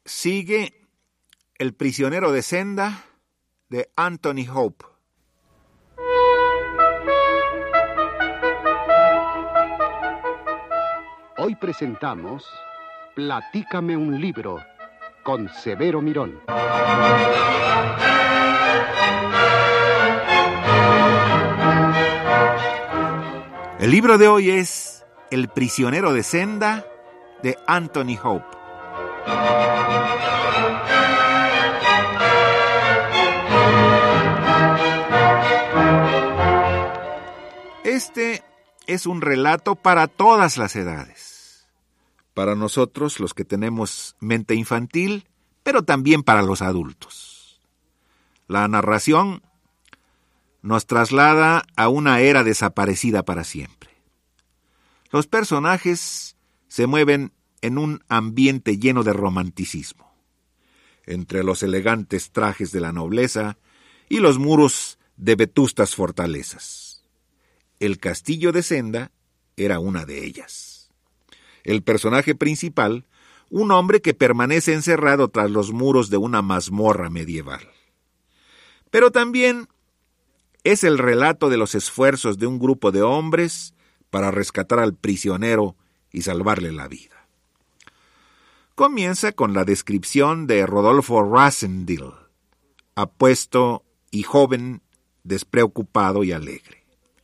Sigue El prisionero de Zenda de Anthony Hope. Hoy presentamos Platícame un libro con Severo Mirón. El libro de hoy es El prisionero de Zenda de Anthony Hope. Este es un relato para todas las edades. Para nosotros, los que tenemos mente infantil, pero también para los adultos. La narración nos traslada a una era desaparecida para siempre. Los personajes se mueven en un ambiente lleno de romanticismo, entre los elegantes trajes de la nobleza y los muros de vetustas fortalezas. El castillo de Zenda era una de ellas. El personaje principal, un hombre que permanece encerrado tras los muros de una mazmorra medieval. Pero también es el relato de los esfuerzos de un grupo de hombres para rescatar al prisionero y salvarle la vida. Comienza con la descripción de Rodolfo Rassendyll, apuesto y joven, despreocupado y alegre.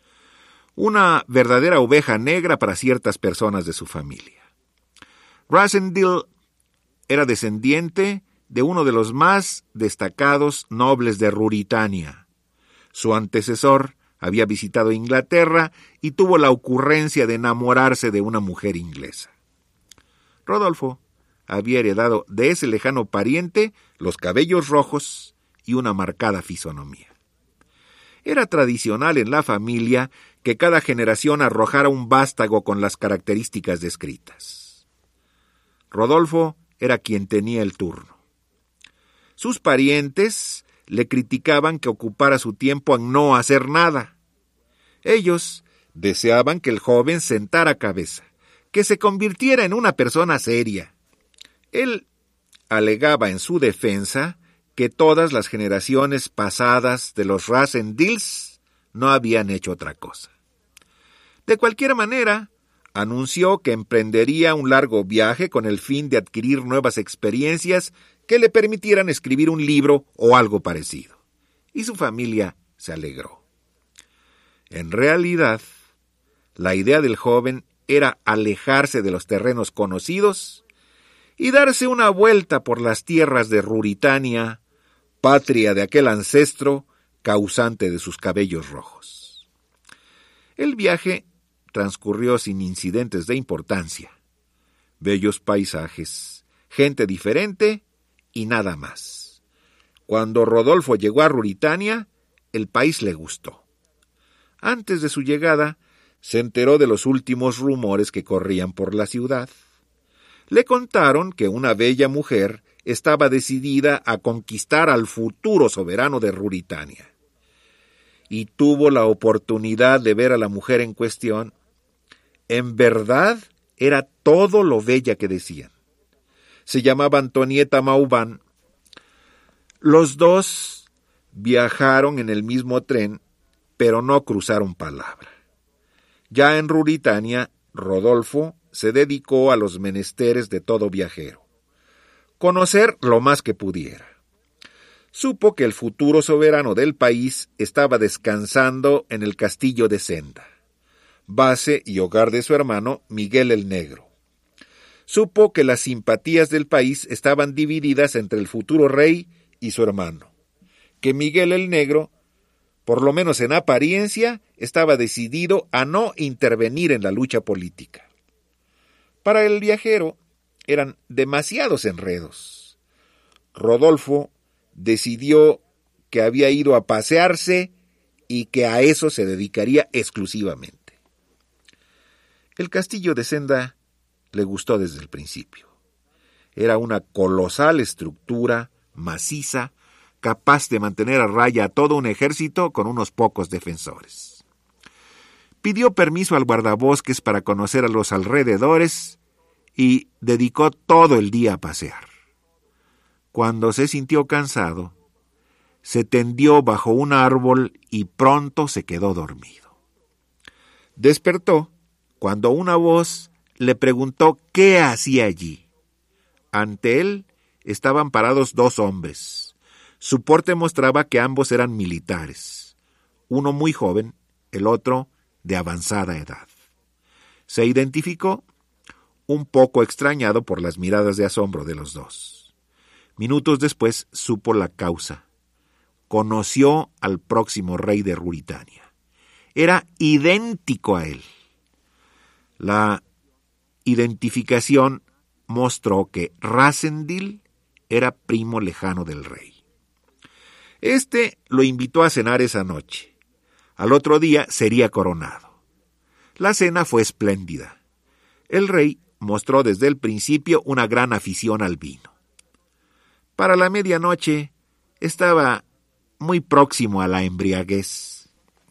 Una verdadera oveja negra para ciertas personas de su familia. Rassendyll era descendiente de uno de los más destacados nobles de Ruritania. Su antecesor había visitado Inglaterra y tuvo la ocurrencia de enamorarse de una mujer inglesa. Rodolfo había heredado de ese lejano pariente los cabellos rojos y una marcada fisonomía. Era tradicional en la familia que cada generación arrojara un vástago con las características descritas. Rodolfo era quien tenía el turno. Sus parientes le criticaban que ocupara su tiempo en no hacer nada. Ellos deseaban que el joven sentara cabeza, que se convirtiera en una persona seria. Él alegaba en su defensa que todas las generaciones pasadas de los Rassendylls no habían hecho otra cosa. De cualquier manera, anunció que emprendería un largo viaje con el fin de adquirir nuevas experiencias que le permitieran escribir un libro o algo parecido. Y su familia se alegró. En realidad, la idea del joven era alejarse de los terrenos conocidos y darse una vuelta por las tierras de Ruritania, patria de aquel ancestro causante de sus cabellos rojos. El viaje transcurrió sin incidentes de importancia. Bellos paisajes, gente diferente y nada más. Cuando Rodolfo llegó a Ruritania, el país le gustó. Antes de su llegada, se enteró de los últimos rumores que corrían por la ciudad. Le contaron que una bella mujer estaba decidida a conquistar al futuro soberano de Ruritania. Y tuvo la oportunidad de ver a la mujer en cuestión. En verdad, era todo lo bella que decían. Se llamaba Antonieta Mauban. Los dos viajaron en el mismo tren, pero no cruzaron palabra. Ya en Ruritania, Rodolfo se dedicó a los menesteres de todo viajero. Conocer lo más que pudiera. Supo que el futuro soberano del país estaba descansando en el castillo de Zenda, base y hogar de su hermano Miguel el Negro. Supo que las simpatías del país estaban divididas entre el futuro rey y su hermano, que Miguel el Negro, por lo menos en apariencia, estaba decidido a no intervenir en la lucha política. Para el viajero eran demasiados enredos. Rodolfo decidió que había ido a pasearse y que a eso se dedicaría exclusivamente. El castillo de Zenda le gustó desde el principio. Era una colosal estructura maciza, capaz de mantener a raya a todo un ejército con unos pocos defensores. Pidió permiso al guardabosques para conocer a los alrededores y dedicó todo el día a pasear. Cuando se sintió cansado, se tendió bajo un árbol y pronto se quedó dormido. Despertó cuando una voz le preguntó qué hacía allí. Ante él estaban parados 2 hombres. Su porte mostraba que ambos eran militares, uno muy joven, el otro de avanzada edad. Se identificó, un poco extrañado por las miradas de asombro de los 2. Minutos después supo la causa. Conoció al próximo rey de Ruritania. Era idéntico a él. La identificación mostró que Rasendil era primo lejano del rey. Este lo invitó a cenar esa noche. Al otro día sería coronado. La cena fue espléndida. El rey mostró desde el principio una gran afición al vino. Para la medianoche estaba muy próximo a la embriaguez.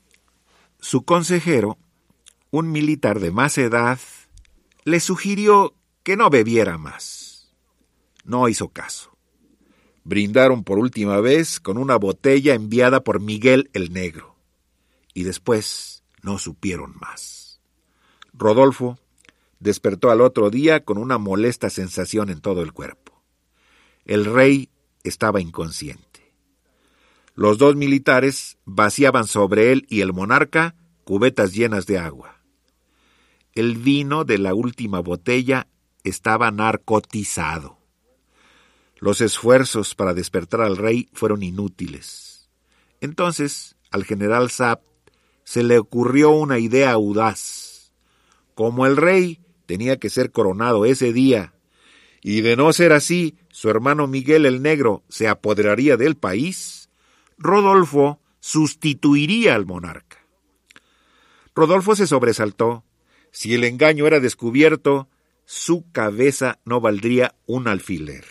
Su consejero, un militar de más edad, le sugirió que no bebiera más. No hizo caso. Brindaron por última vez con una botella enviada por Miguel el Negro, y después no supieron más. Rodolfo despertó al otro día con una molesta sensación en todo el cuerpo. El rey estaba inconsciente. Los 2 militares vaciaban sobre él y el monarca cubetas llenas de agua. El vino de la última botella estaba narcotizado. Los esfuerzos para despertar al rey fueron inútiles. Entonces, al general Sapt se le ocurrió una idea audaz. Como el rey tenía que ser coronado ese día, y de no ser así, su hermano Miguel el Negro se apoderaría del país, Rodolfo sustituiría al monarca. Rodolfo se sobresaltó. Si el engaño era descubierto, su cabeza no valdría un alfiler.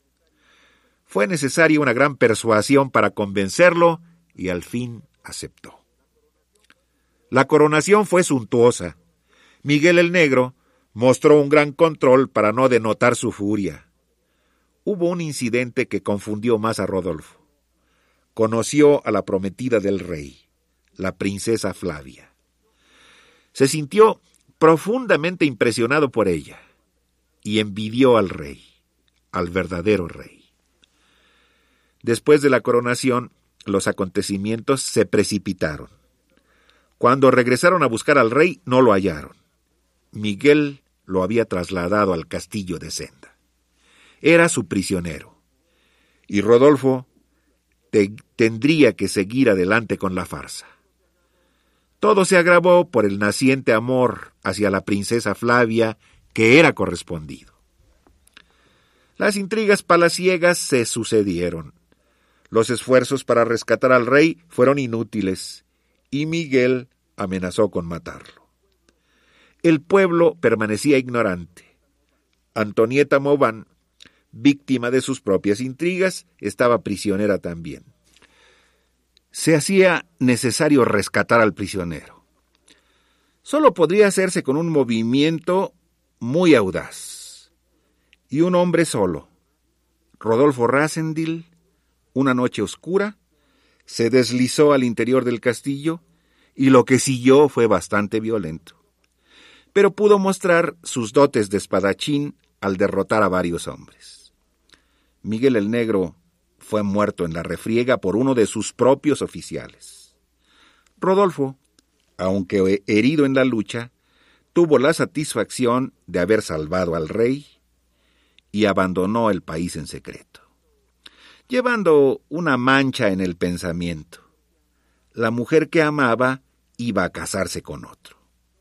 Fue necesaria una gran persuasión para convencerlo y al fin aceptó. La coronación fue suntuosa. Miguel el Negro mostró un gran control para no denotar su furia. Hubo un incidente que confundió más a Rodolfo. Conoció a la prometida del rey, la princesa Flavia. Se sintió profundamente impresionado por ella y envidió al rey, al verdadero rey. Después de la coronación, los acontecimientos se precipitaron. Cuando regresaron a buscar al rey, no lo hallaron. Miguel lo había trasladado al castillo de Senda. Era su prisionero. Y Rodolfo tendría que seguir adelante con la farsa. Todo se agravó por el naciente amor hacia la princesa Flavia, que era correspondido. Las intrigas palaciegas se sucedieron. Los esfuerzos para rescatar al rey fueron inútiles, y Miguel amenazó con matarlo. El pueblo permanecía ignorante. Antonieta Mauban, víctima de sus propias intrigas, estaba prisionera también. Se hacía necesario rescatar al prisionero. Solo podría hacerse con un movimiento muy audaz. Y un hombre solo, Rodolfo Rasendil, una noche oscura, se deslizó al interior del castillo y lo que siguió fue bastante violento. Pero pudo mostrar sus dotes de espadachín al derrotar a varios hombres. Miguel el Negro fue muerto en la refriega por uno de sus propios oficiales. Rodolfo, aunque herido en la lucha, tuvo la satisfacción de haber salvado al rey y abandonó el país en secreto, llevando una mancha en el pensamiento. La mujer que amaba iba a casarse con otro.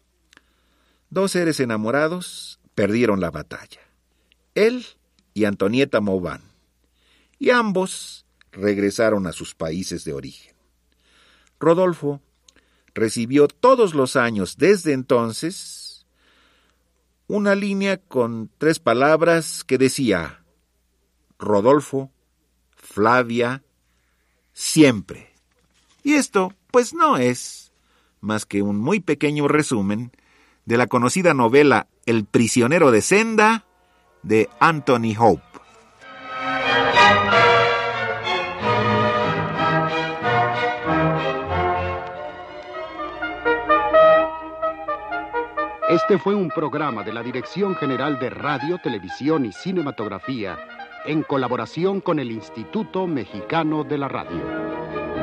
2 seres enamorados perdieron la batalla, él y Antonieta Mauban, y ambos regresaron a sus países de origen. Rodolfo recibió todos los años desde entonces una línea con 3 palabras que decía: Rodolfo, Flavia, siempre. Y esto, pues, no es más que un muy pequeño resumen de la conocida novela El prisionero de Senda de Anthony Hope. Este fue un programa de la Dirección General de Radio, Televisión y Cinematografía en colaboración con el Instituto Mexicano de la Radio.